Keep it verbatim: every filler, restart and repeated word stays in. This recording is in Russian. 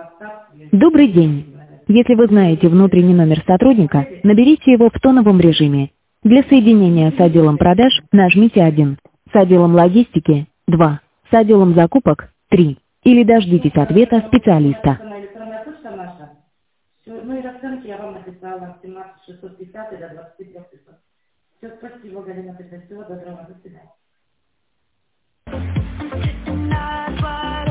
Добрый день. Если вы знаете внутренний номер сотрудника, наберите его в тоновом режиме. Для соединения с отделом продаж нажмите один, с отделом логистики – два, с отделом закупок – три. Или дождитесь ответа специалиста. На электронная почта наша. Всё, ну и расценки я вам написала, семнадцать шестьсот пятьдесят до двадцати трёх пятьсот. Все, спасибо, Галина, тогда всего доброго, до свидания.